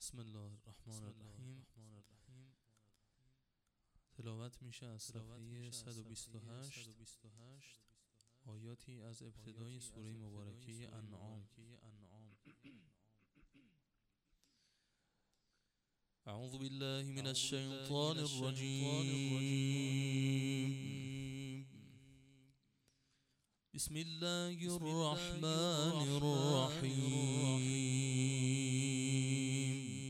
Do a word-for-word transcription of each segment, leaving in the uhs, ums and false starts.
بسم الله الرحمن الرحیم. تلاوت میشه از صفحه صد و بیست و هشت آیاتی از ابتدای سوره مبارکه انعام. اعوذ بالله من الشیطان الرجیم. بسم الله الرحمن الرحیم.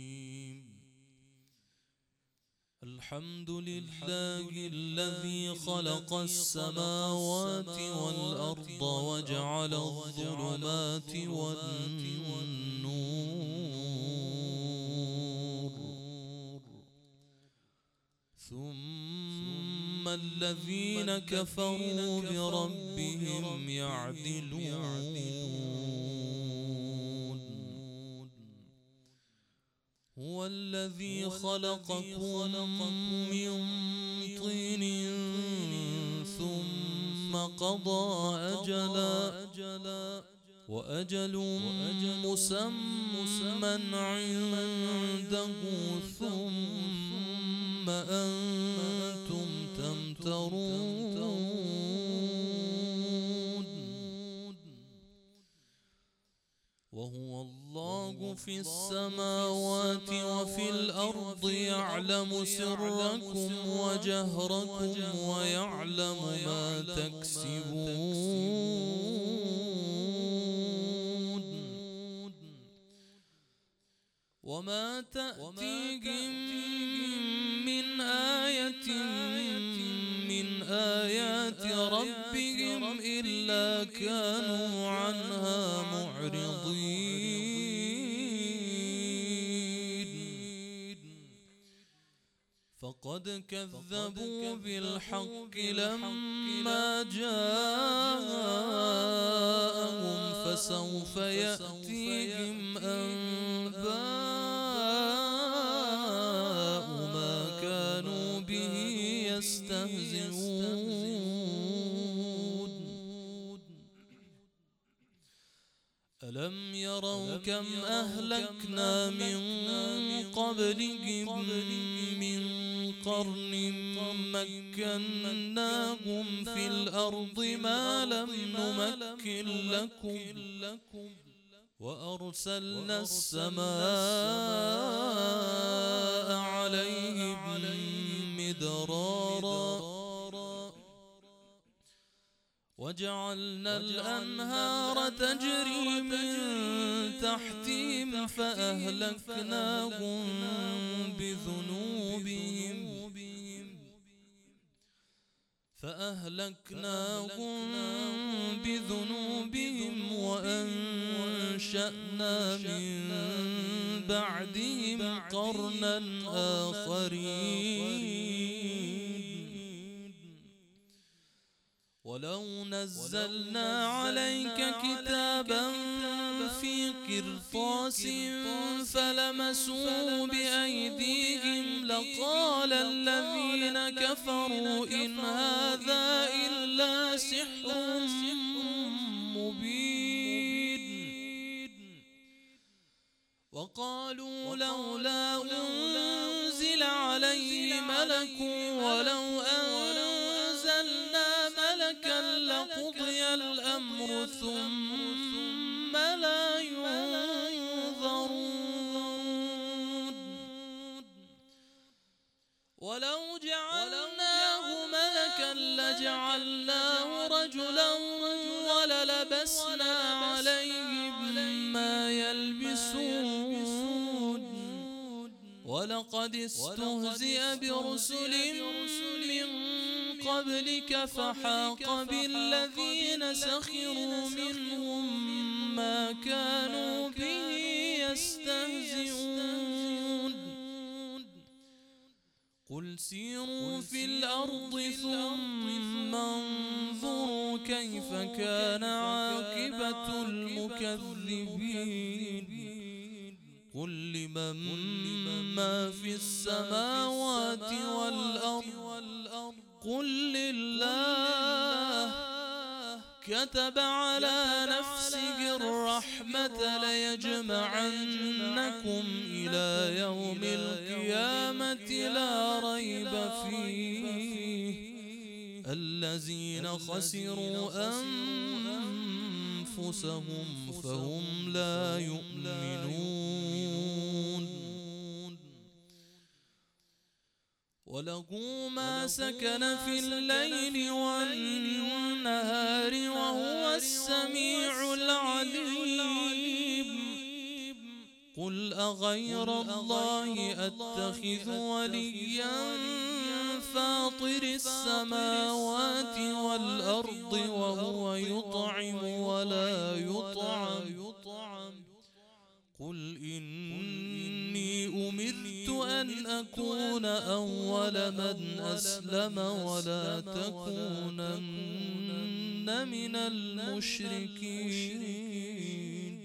الحمد لله الذي خلق السماوات والأرض وجعل الظلمات والنور ثم الذين كفروا بربهم يعدلون. هو الذي خلقكم من طين ثم قضى أجلا وأجل مسمى عنده ثم أنتم تمترون. وهو الله في السماوات وفي الأرض يعلم سركم وجهركم ويعلم ما تكسبون. وما تأتيهم من آية من آيات ربهم إلا كانوا عنها معرضين. فقد كذبوا بالحق لما جاءهم فسوف يأتيهم أنباء ما كانوا به يستهزئون. ألم يروا كم أهلكنا من قبلهم من قرن مكناهم في الأرض ما لم نمكن لكم وأرسلنا السماء عليهم مدرارا وجعلنا الأنهار تجري من تحتهم فأهلكناهم بذنوبهم فأهلكناهم بذنوبهم وأنشأنا من بعدهم قرنا آخرين. ولو نزلنا عليك كتابا في قرطاس فلمسوه بأيديهم لقال الذين كفروا إن هذا إلا سحر مبين. وقالوا لولا أنزل عليه ملك ولو أنزلنا ملكا لقضي الأمر ثم لا ينظرون. ولو جعلناه ملكا لجعلناه رجلا وللبسنا عليهم ما يلبسون. ولقد استهزئ برسل من قبلك فحاق بالذين سخروا منهم ما كانوا به يستهزئون. قل سيروا في الأرض ثم انظروا كيف كان عاقبة المكذبين. قل لمن ما في السماوات والأرض قل لله كتب على نفسه الرحمة ليجمعنكم عنكم إلى يوم القيامة لا ريب فيه الذين خسروا أنفسهم فهم لا يؤمنون وله ما سكن في الليل والنهار وهو السميع العليم قل أغير الله أتخذ وليا فاطر السماوات والأرض وهو يطعم ولا يطعم قل إني أمرت أن أكون أول من أسلم ولا تكونن من المشركين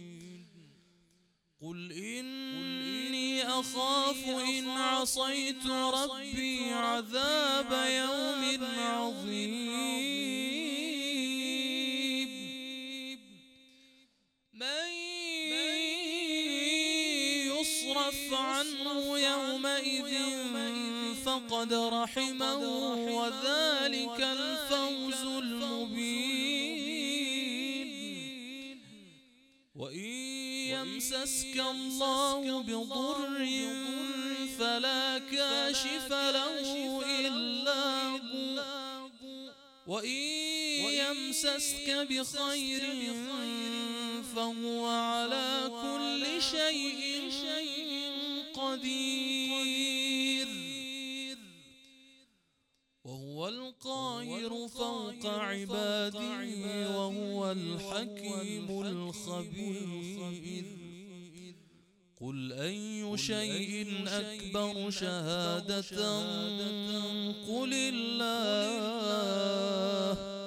قل إني أخاف إن عصيت ربي عذاب يوم عظيم من يصرف عنه يومئذ فقد رحمه وذلك الفوز المبين وإن يمسسك الله بضر فلا كاشف له إلا هو وإن يمسسك بخير فهو على كل شيء قدير وهو القاهر فوق عباده وهو الحكيم الخبير قل أي شيء أكبر شهادة قل الله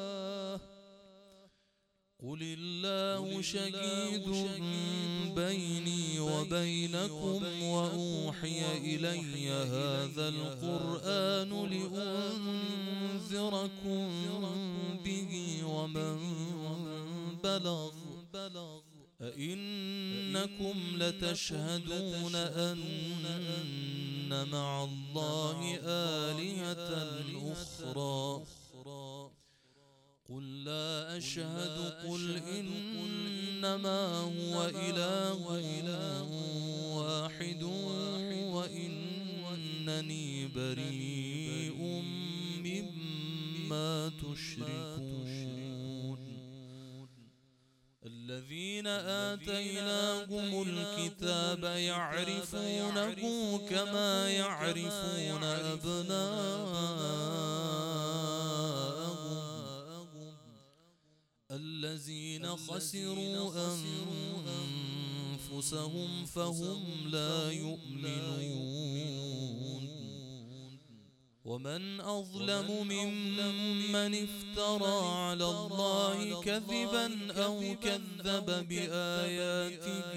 قل الله شهيد بيني وبينكم وأوحي إلي هذا القرآن لأنذركم به ومن بلغ أئنكم لتشهدون أن مع الله آلهة أخرى قل لا أشهد قل إنما هو إله واحد وإنني بريء مما تشركون الذين آتيناهم الكتاب يعرفونه كما يعرفون أبناءهم الذين خسروا أنفسهم فهم لا يؤمنون ومن أظلم ممن افترى على الله كذبا أو كذب بآياته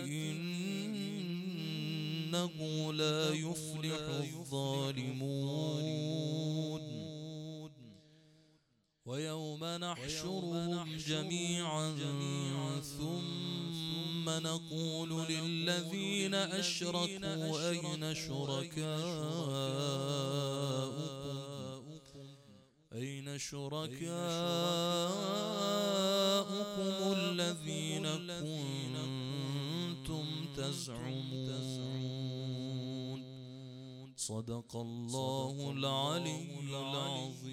إنه لا يفلح الظالمون ويوم نحشرهم جميعا ثم نقول للذين أشركوا أين شركاؤكم أين شركاؤكم الذين كنتم تزعمون صدق الله العلي العظيم.